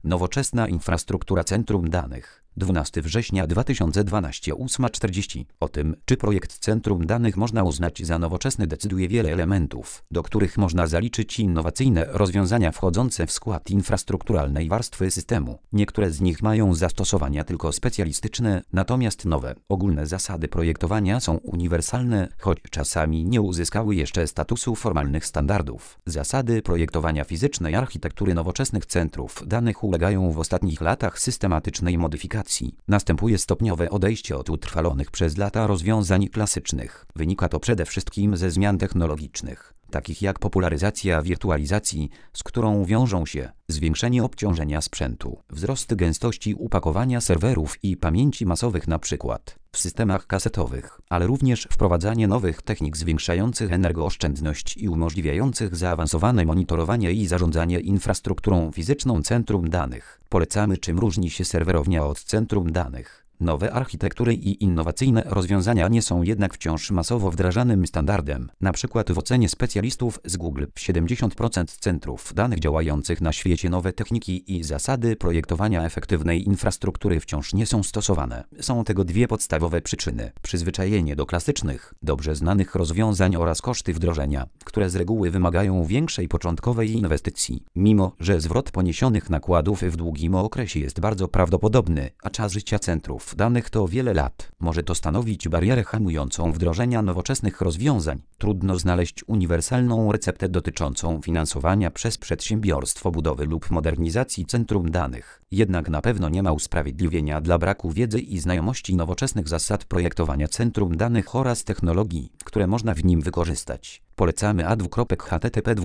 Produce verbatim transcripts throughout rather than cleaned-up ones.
Nowoczesna infrastruktura centrum danych. dwunastego września dwa tysiące dwunastego, ósma czterdzieści. O tym, czy projekt centrum danych można uznać za nowoczesny, decyduje wiele elementów, do których można zaliczyć innowacyjne rozwiązania wchodzące w skład infrastrukturalnej warstwy systemu. Niektóre z nich mają zastosowania tylko specjalistyczne, natomiast nowe, ogólne zasady projektowania są uniwersalne, choć czasami nie uzyskały jeszcze statusu formalnych standardów. Zasady projektowania fizycznej architektury nowoczesnych centrów danych ulegają w ostatnich latach systematycznej modyfikacji. Następuje stopniowe odejście od utrwalonych przez lata rozwiązań klasycznych. Wynika to przede wszystkim ze zmian technologicznych, takich jak popularyzacja wirtualizacji, z którą wiążą się zwiększenie obciążenia sprzętu, wzrost gęstości upakowania serwerów i pamięci masowych np. w systemach kasetowych, ale również wprowadzanie nowych technik zwiększających energooszczędność i umożliwiających zaawansowane monitorowanie i zarządzanie infrastrukturą fizyczną centrum danych. Polecamy, czym różni się serwerownia od centrum danych. Nowe architektury i innowacyjne rozwiązania nie są jednak wciąż masowo wdrażanym standardem. Na przykład w ocenie specjalistów z Google siedemdziesiąt procent centrów danych działających na świecie nowe techniki i zasady projektowania efektywnej infrastruktury wciąż nie są stosowane. Są tego dwie podstawowe przyczyny: przyzwyczajenie do klasycznych, dobrze znanych rozwiązań oraz koszty wdrożenia, które z reguły wymagają większej początkowej inwestycji. Mimo że zwrot poniesionych nakładów w długim okresie jest bardzo prawdopodobny, a czas życia centrów danych to wiele lat, może to stanowić barierę hamującą wdrożenia nowoczesnych rozwiązań. Trudno znaleźć uniwersalną receptę dotyczącą finansowania przez przedsiębiorstwo budowy lub modernizacji centrum danych. Jednak na pewno nie ma usprawiedliwienia dla braku wiedzy i znajomości nowoczesnych zasad projektowania centrum danych oraz technologii, które można w nim wykorzystać. Polecamy a h t t p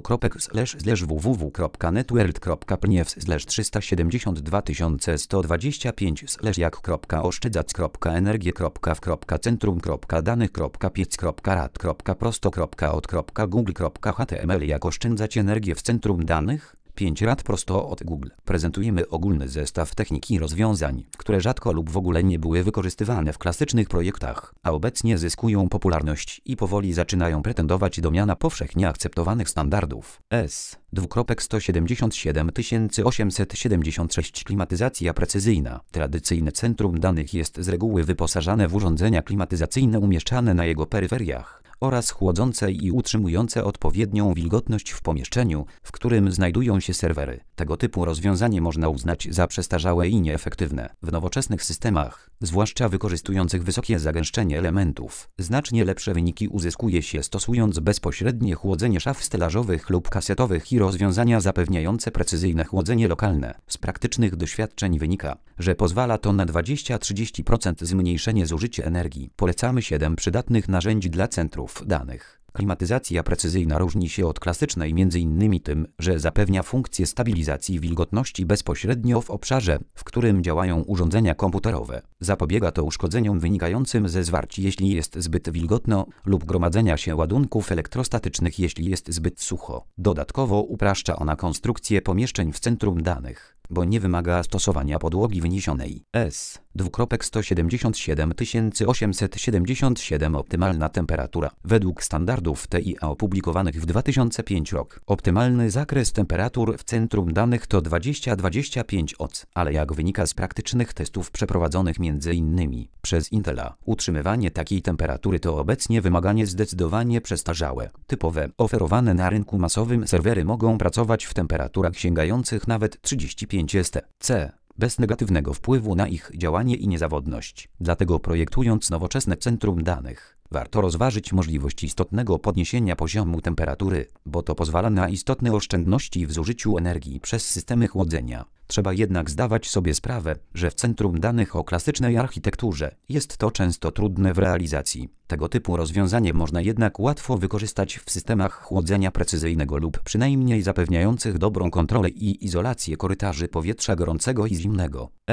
w w w kropka networld kropka p n f slash trzysta siedemdziesiąt dwa tysiące sto dwadzieścia pięć slash jak kropka oszczędzać kropka energię kropka w kropka centrum kropka danych kropka piec kropka rad kropka prosto kropka od kropka google kropka h t m l. Jak oszczędzać energię w centrum danych? pięć rad prosto od Google. Prezentujemy ogólny zestaw technik i rozwiązań, które rzadko lub w ogóle nie były wykorzystywane w klasycznych projektach, a obecnie zyskują popularność i powoli zaczynają pretendować do miana powszechnie akceptowanych standardów. S. sto siedemdziesiąt siedem tysięcy osiemset siedemdziesiąt sześć. Klimatyzacja precyzyjna. Tradycyjne centrum danych jest z reguły wyposażane w urządzenia klimatyzacyjne umieszczane na jego peryferiach oraz chłodzące i utrzymujące odpowiednią wilgotność w pomieszczeniu, w którym znajdują się serwery. Tego typu rozwiązanie można uznać za przestarzałe i nieefektywne. W nowoczesnych systemach, zwłaszcza wykorzystujących wysokie zagęszczenie elementów, znacznie lepsze wyniki uzyskuje się stosując bezpośrednie chłodzenie szaf stelażowych lub kasetowych i rozwiązania zapewniające precyzyjne chłodzenie lokalne. Z praktycznych doświadczeń wynika, że pozwala to na dwadzieścia do trzydziestu procent zmniejszenie zużycia energii. Polecamy siedem przydatnych narzędzi dla centrów danych. Klimatyzacja precyzyjna różni się od klasycznej m.in. tym, że zapewnia funkcję stabilizacji wilgotności bezpośrednio w obszarze, w którym działają urządzenia komputerowe. Zapobiega to uszkodzeniom wynikającym ze zwarć, jeśli jest zbyt wilgotno, lub gromadzenia się ładunków elektrostatycznych, jeśli jest zbyt sucho. Dodatkowo upraszcza ona konstrukcję pomieszczeń w centrum danych, bo nie wymaga stosowania podłogi wyniesionej. S. sto siedemdziesiąt siedem tysięcy osiemset siedemdziesiąt siedem. Optymalna temperatura. Według standardów T I A opublikowanych w dwa tysiące piątym roku, optymalny zakres temperatur w centrum danych to dwadzieścia do dwudziestu pięciu oc, ale jak wynika z praktycznych testów przeprowadzonych między innymi przez Intela, utrzymywanie takiej temperatury to obecnie wymaganie zdecydowanie przestarzałe. Typowe, oferowane na rynku masowym serwery mogą pracować w temperaturach sięgających nawet trzydziestu pięciu stopni C, bez negatywnego wpływu na ich działanie i niezawodność. Dlatego projektując nowoczesne centrum danych, warto rozważyć możliwość istotnego podniesienia poziomu temperatury, bo to pozwala na istotne oszczędności w zużyciu energii przez systemy chłodzenia. Trzeba jednak zdawać sobie sprawę, że w centrum danych o klasycznej architekturze jest to często trudne w realizacji. Tego typu rozwiązanie można jednak łatwo wykorzystać w systemach chłodzenia precyzyjnego lub przynajmniej zapewniających dobrą kontrolę i izolację korytarzy powietrza gorącego i zimnego. S.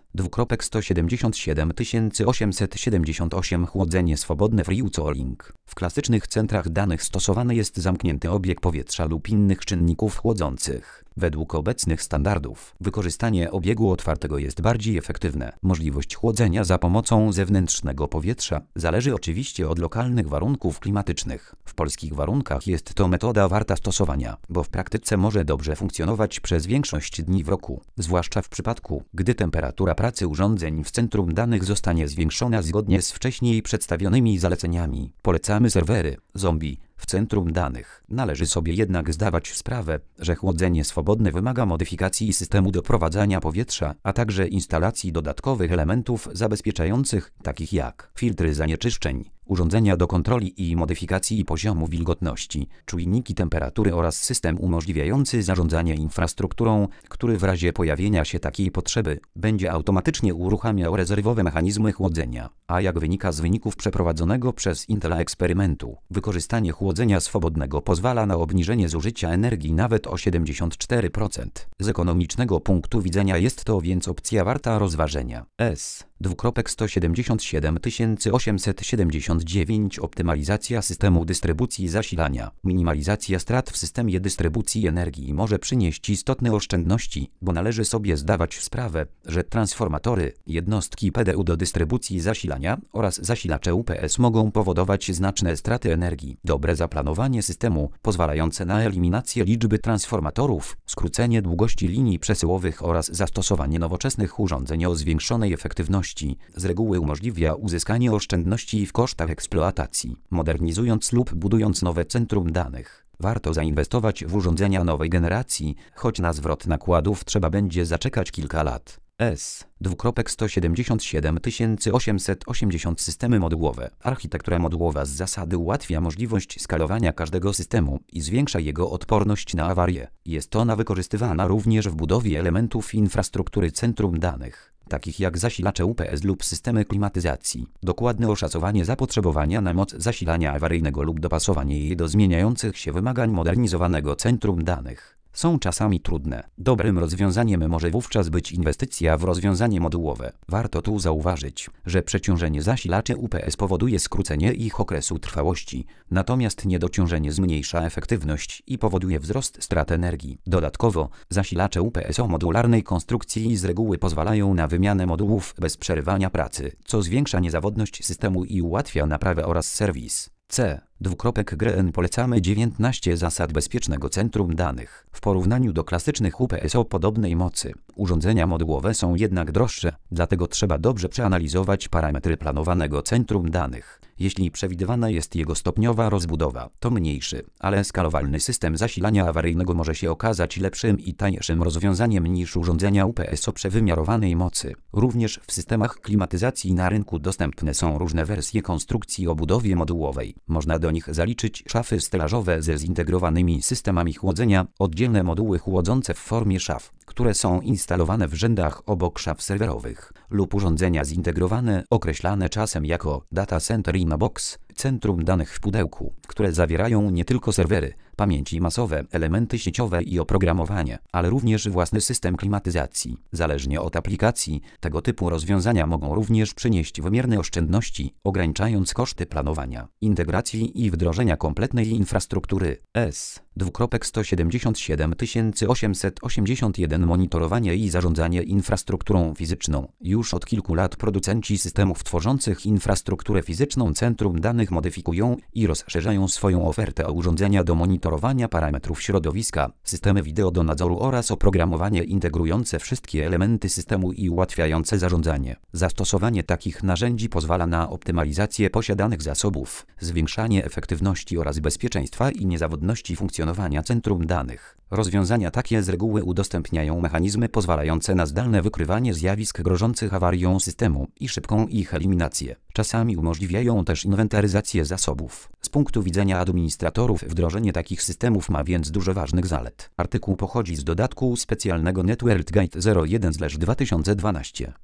Dwukropek sto siedemdziesiąt siedem tysięcy osiemset siedemdziesiąt osiem Chłodzenie swobodne free cooling. W klasycznych centrach danych stosowany jest zamknięty obieg powietrza lub innych czynników chłodzących. Według obecnych standardów wykorzystanie obiegu otwartego jest bardziej efektywne. Możliwość chłodzenia za pomocą zewnętrznego powietrza zależy oczywiście od lokalnych warunków klimatycznych. W polskich warunkach jest to metoda warta stosowania, bo w praktyce może dobrze funkcjonować przez większość dni w roku, zwłaszcza w przypadku, gdy temperatura pracy urządzeń w centrum danych zostanie zwiększona zgodnie z wcześniej przedstawionymi zaleceniami. Polecamy serwery Zombie w centrum danych. Należy sobie jednak zdawać sprawę, że chłodzenie swobodne wymaga modyfikacji systemu doprowadzania powietrza, a także instalacji dodatkowych elementów zabezpieczających, takich jak filtry zanieczyszczeń, urządzenia do kontroli i modyfikacji poziomu wilgotności, czujniki temperatury oraz system umożliwiający zarządzanie infrastrukturą, który w razie pojawienia się takiej potrzeby będzie automatycznie uruchamiał rezerwowe mechanizmy chłodzenia. A jak wynika z wyników przeprowadzonego przez Intela eksperymentu, wykorzystanie chłodzenia swobodnego pozwala na obniżenie zużycia energii nawet o siedemdziesiąt cztery procent. Z ekonomicznego punktu widzenia jest to więc opcja warta rozważenia. S. Dwukropek sto siedemdziesiąt siedem tysięcy osiemset siedemdziesiąt dziewięć Optymalizacja systemu dystrybucji zasilania. Minimalizacja strat w systemie dystrybucji energii może przynieść istotne oszczędności, bo należy sobie zdawać sprawę, że transformatory, jednostki P D U do dystrybucji zasilania oraz zasilacze U P S mogą powodować znaczne straty energii. Dobre zaplanowanie systemu, pozwalające na eliminację liczby transformatorów, skrócenie długości linii przesyłowych oraz zastosowanie nowoczesnych urządzeń o zwiększonej efektywności z reguły umożliwia uzyskanie oszczędności w kosztach eksploatacji. Modernizując lub budując nowe centrum danych, warto zainwestować w urządzenia nowej generacji, choć na zwrot nakładów trzeba będzie zaczekać kilka lat. S. Dwukropek sto siedemdziesiąt siedem tysięcy osiemset osiemdziesiąt Systemy modułowe. Architektura modułowa z zasady ułatwia możliwość skalowania każdego systemu i zwiększa jego odporność na awarie. Jest ona wykorzystywana również w budowie elementów infrastruktury centrum danych, takich jak zasilacze U P S lub systemy klimatyzacji. Dokładne oszacowanie zapotrzebowania na moc zasilania awaryjnego lub dopasowanie jej do zmieniających się wymagań modernizowanego centrum danych są czasami trudne. Dobrym rozwiązaniem może wówczas być inwestycja w rozwiązanie modułowe. Warto tu zauważyć, że przeciążenie zasilaczy U P S powoduje skrócenie ich okresu trwałości, natomiast niedociążenie zmniejsza efektywność i powoduje wzrost strat energii. Dodatkowo, zasilacze U P S o modularnej konstrukcji z reguły pozwalają na wymianę modułów bez przerywania pracy, co zwiększa niezawodność systemu i ułatwia naprawę oraz serwis. C. Dwukropek G R E N Polecamy dziewiętnaście zasad bezpiecznego centrum danych. W porównaniu do klasycznych U P S o podobnej mocy, urządzenia modułowe są jednak droższe, dlatego trzeba dobrze przeanalizować parametry planowanego centrum danych. Jeśli przewidywana jest jego stopniowa rozbudowa, to mniejszy, ale skalowalny system zasilania awaryjnego może się okazać lepszym i tańszym rozwiązaniem niż urządzenia U P S o przewymiarowanej mocy. Również w systemach klimatyzacji na rynku dostępne są różne wersje konstrukcji o budowie modułowej. Można do nich zaliczyć szafy stelażowe ze zintegrowanymi systemami chłodzenia, oddzielne moduły chłodzące w formie szaf, które są instalowane w rzędach obok szaf serwerowych, lub urządzenia zintegrowane, określane czasem jako data center in a box, centrum danych w pudełku, które zawierają nie tylko serwery, pamięci masowe, elementy sieciowe i oprogramowanie, ale również własny system klimatyzacji. Zależnie od aplikacji, tego typu rozwiązania mogą również przynieść wymierne oszczędności, ograniczając koszty planowania, integracji i wdrożenia kompletnej infrastruktury. S. Dwukropek sto siedemdziesiąt siedem tysięcy osiemset osiemdziesiąt jeden Monitorowanie i zarządzanie infrastrukturą fizyczną. Już od kilku lat producenci systemów tworzących infrastrukturę fizyczną centrum danych modyfikują i rozszerzają swoją ofertę o urządzenia do monitorowania parametrów środowiska, systemy wideo do nadzoru oraz oprogramowanie integrujące wszystkie elementy systemu i ułatwiające zarządzanie. Zastosowanie takich narzędzi pozwala na optymalizację posiadanych zasobów, zwiększanie efektywności oraz bezpieczeństwa i niezawodności funkcjonowania centrum danych. Rozwiązania takie z reguły udostępniają mechanizmy pozwalające na zdalne wykrywanie zjawisk grożących awarią systemu i szybką ich eliminację. Czasami umożliwiają też inwentaryzację zasobów. Z punktu widzenia administratorów wdrożenie takich systemów ma więc dużo ważnych zalet. Artykuł pochodzi z dodatku specjalnego NetWorld Guide zero jeden dwa tysiące dwanaście.